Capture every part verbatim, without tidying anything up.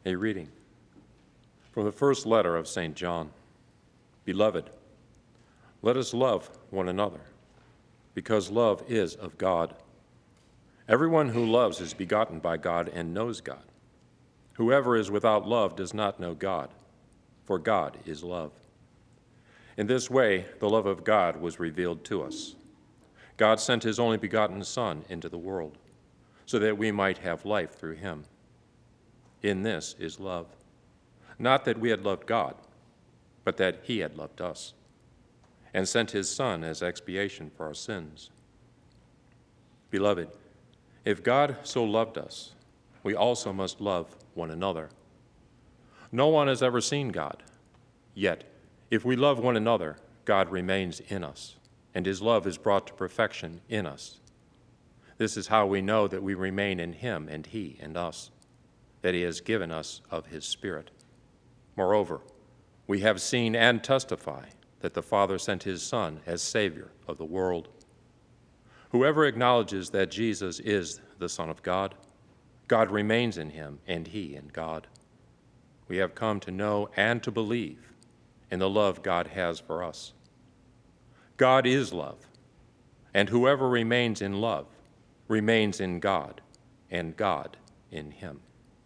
A reading from the first letter of Saint John. Beloved, let us love one another, because love is of God. Everyone who loves is begotten by God and knows God. Whoever is without love does not know God, for God is love. In this way, the love of God was revealed to us. God sent his only begotten Son into the world, so that we might have life through him. In this is love, not that we had loved God, but that he had loved us, and sent his Son as expiation for our sins. Beloved, if God so loved us, we also must love one another. No one has ever seen God, yet if we love one another, God remains in us, and his love is brought to perfection in us. This is how we know that we remain in him and he in us, that he has given us of his Spirit. Moreover, we have seen and testify that the Father sent his Son as Savior of the world. Whoever acknowledges that Jesus is the Son of God, God remains in him and he in God. We have come to know and to believe in the love God has for us. God is love, and whoever remains in love remains in God, and God in him.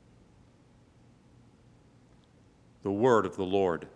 The word of the Lord.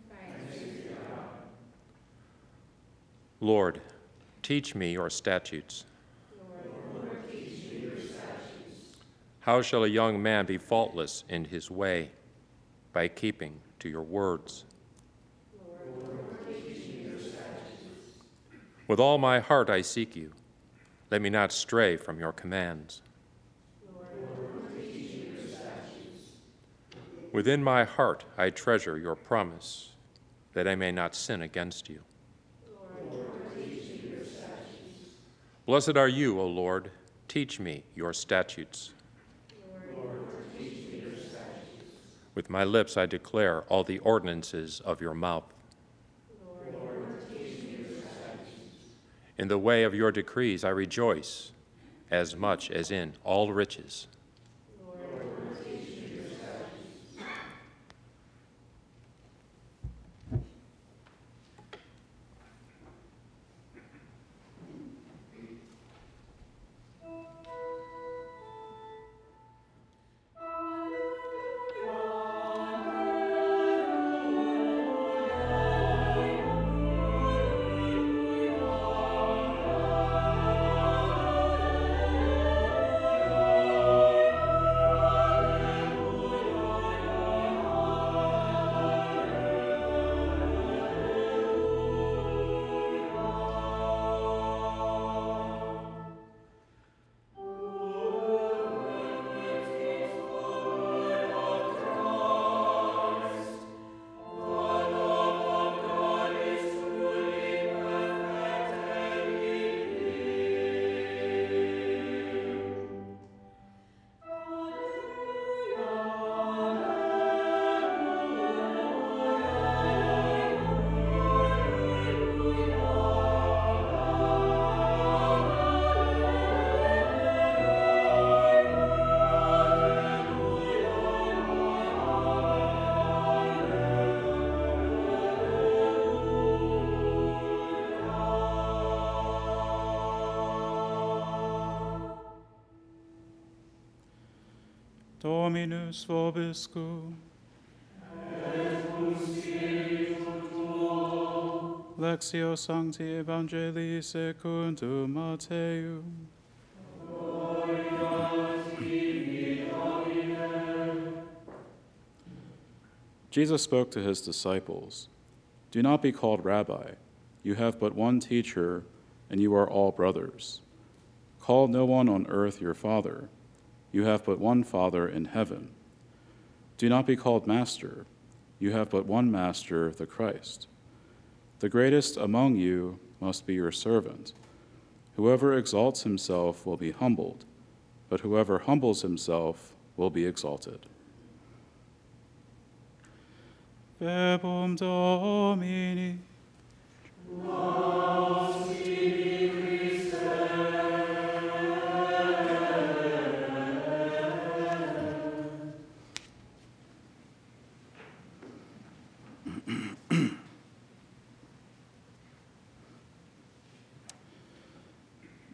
Lord, teach me your statutes. Lord, teach me your statutes. How shall a young man be faultless in his way? By keeping to your words. Lord, teach me your statutes. With all my heart I seek you. Let me not stray from your commands. Lord, teach me your statutes. Within my heart I treasure your promise, that I may not sin against you. Lord, teach me your statutes. Blessed are you, O Lord. Teach me your statutes. Lord, teach me your statutes. With my lips I declare all the ordinances of your mouth. Lord, teach me your statutes. In the way of your decrees I rejoice, as much as in all riches. Lord, teach me your statutes. Dominus vobiscum. Et cum spiritu tuo. Lectio Sancti Evangelii secundum Matteum. Gloria tibi, Domine. Jesus spoke to his disciples, "Do not be called Rabbi. You have but one teacher, and you are all brothers. Call no one on earth your father. You have but one Father in heaven. Do not be called Master. You have but one Master, the Christ. The greatest among you must be your servant. Whoever exalts himself will be humbled, but whoever humbles himself will be exalted." Verbum Domini.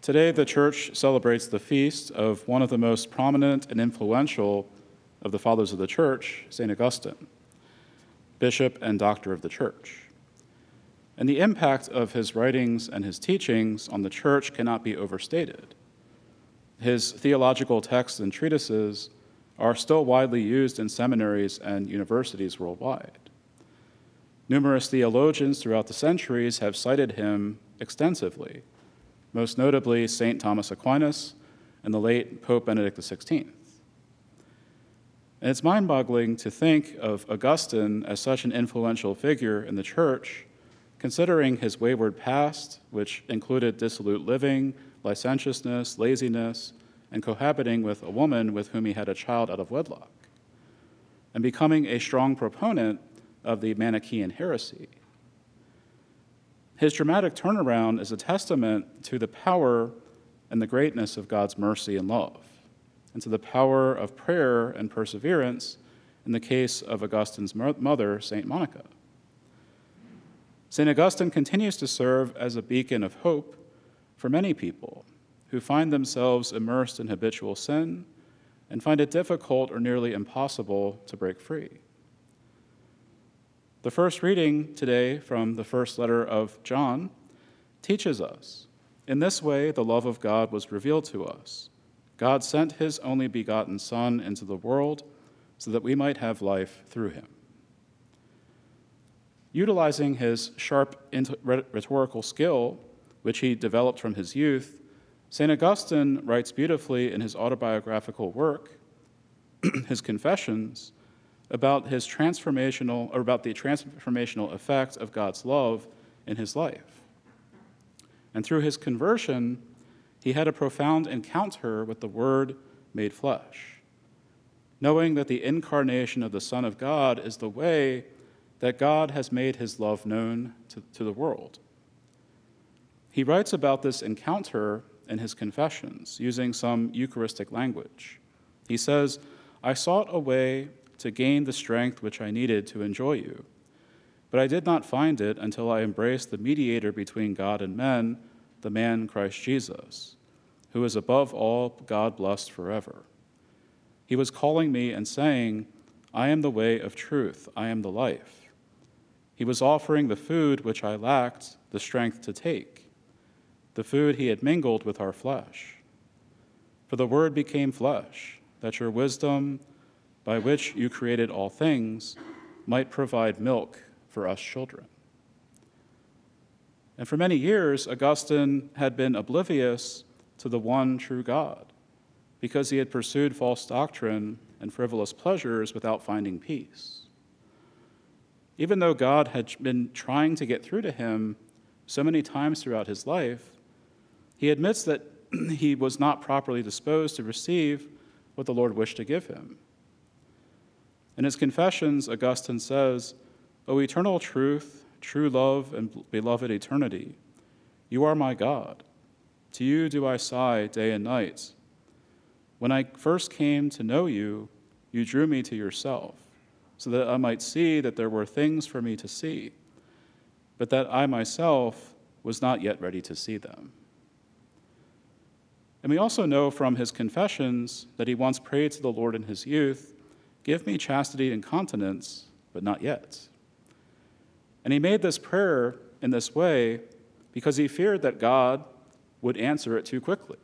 Today, the Church celebrates the feast of one of the most prominent and influential of the Fathers of the Church, Saint Augustine, Bishop and Doctor of the Church. And the impact of his writings and his teachings on the Church cannot be overstated. His theological texts and treatises are still widely used in seminaries and universities worldwide. Numerous theologians throughout the centuries have cited him extensively, most notably Saint Thomas Aquinas and the late Pope Benedict the sixteenth. And it's mind-boggling to think of Augustine as such an influential figure in the Church, considering his wayward past, which included dissolute living, licentiousness, laziness, and cohabiting with a woman with whom he had a child out of wedlock, and becoming a strong proponent of the Manichaean heresy. His dramatic turnaround is a testament to the power and the greatness of God's mercy and love, and to the power of prayer and perseverance in the case of Augustine's mother, Saint Monica. Saint Augustine continues to serve as a beacon of hope for many people who find themselves immersed in habitual sin and find it difficult or nearly impossible to break free. The first reading today from the first letter of John teaches us, in this way the love of God was revealed to us. God sent his only begotten Son into the world so that we might have life through him. Utilizing his sharp rhetorical skill, which he developed from his youth, Saint Augustine writes beautifully in his autobiographical work, his Confessions, about his transformational, or about the transformational effect of God's love in his life. And through his conversion, he had a profound encounter with the Word made flesh, knowing that the incarnation of the Son of God is the way that God has made his love known to, to the world. He writes about this encounter in his Confessions, using some Eucharistic language. He says, "I sought a way to gain the strength which I needed to enjoy you, but I did not find it until I embraced the mediator between God and men, the man Christ Jesus, who is above all God blessed forever. He was calling me and saying, 'I am the way of truth, I am the life.' He was offering the food which I lacked the strength to take, the food he had mingled with our flesh. For the Word became flesh, that your wisdom, by which you created all things, might provide milk for us children." And for many years, Augustine had been oblivious to the one true God, because he had pursued false doctrine and frivolous pleasures without finding peace. Even though God had been trying to get through to him so many times throughout his life, he admits that he was not properly disposed to receive what the Lord wished to give him. In his Confessions, Augustine says, "O eternal truth, true love, and beloved eternity, you are my God. To you do I sigh day and night. When I first came to know you, you drew me to yourself, so that I might see that there were things for me to see, but that I myself was not yet ready to see them." And we also know from his Confessions that he once prayed to the Lord in his youth, "Give me chastity and continence, but not yet." And he made this prayer in this way because he feared that God would answer it too quickly.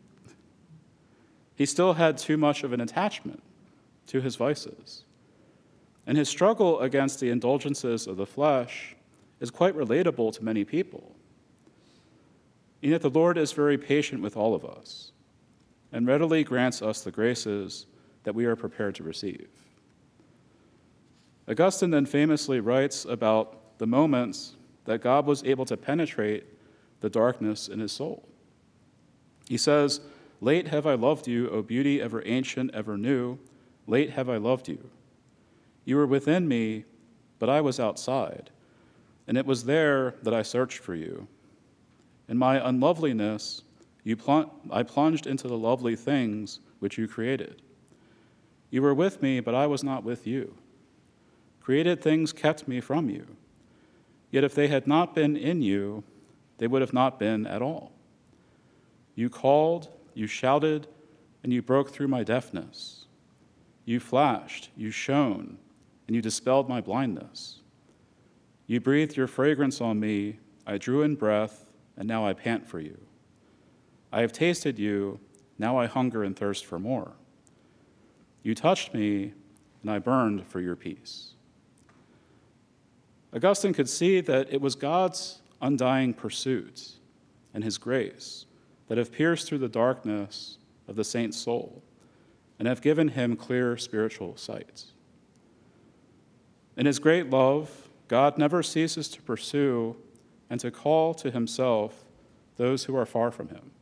He still had too much of an attachment to his vices. And his struggle against the indulgences of the flesh is quite relatable to many people. And yet the Lord is very patient with all of us and readily grants us the graces that we are prepared to receive. Augustine then famously writes about the moments that God was able to penetrate the darkness in his soul. He says, "Late have I loved you, O beauty ever ancient, ever new. Late have I loved you. You were within me, but I was outside, and it was there that I searched for you. In my unloveliness, you plung- I plunged into the lovely things which you created. You were with me, but I was not with you. Created things kept me from you. Yet if they had not been in you, they would have not been at all. You called, you shouted, and you broke through my deafness. You flashed, you shone, and you dispelled my blindness. You breathed your fragrance on me, I drew in breath, and now I pant for you. I have tasted you, now I hunger and thirst for more. You touched me, and I burned for your peace. Augustine could see that it was God's undying pursuit and his grace that have pierced through the darkness of the saint's soul and have given him clear spiritual sight. In his great love, God never ceases to pursue and to call to himself those who are far from him.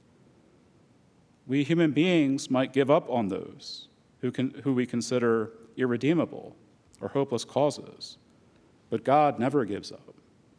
We human beings might give up on those who, can, who we consider irredeemable or hopeless causes, but God never gives up.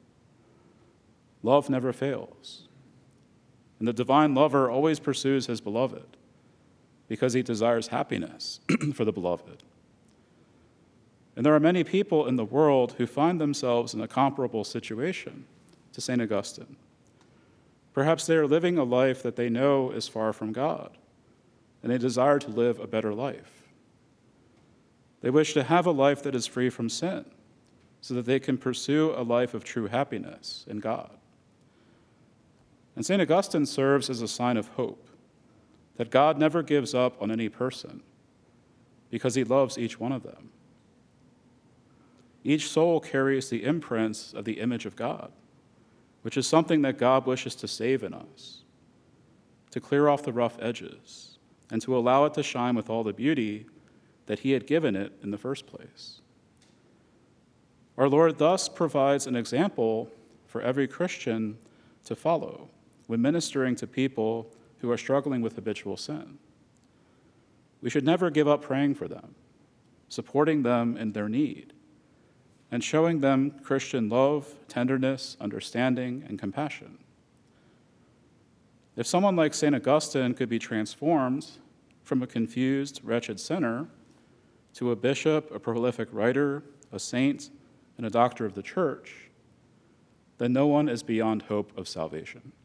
Love never fails. And the divine lover always pursues his beloved because he desires happiness for the beloved. And there are many people in the world who find themselves in a comparable situation to Saint Augustine. Perhaps they are living a life that they know is far from God, and they desire to live a better life. They wish to have a life that is free from sin, so that they can pursue a life of true happiness in God. And Saint Augustine serves as a sign of hope, that God never gives up on any person, because he loves each one of them. Each soul carries the imprints of the image of God, which is something that God wishes to save in us, to clear off the rough edges, and to allow it to shine with all the beauty that he had given it in the first place. Our Lord thus provides an example for every Christian to follow when ministering to people who are struggling with habitual sin. We should never give up praying for them, supporting them in their need, and showing them Christian love, tenderness, understanding, and compassion. If someone like Saint Augustine could be transformed from a confused, wretched sinner to a bishop, a prolific writer, a saint, and a doctor of the church, then no one is beyond hope of salvation.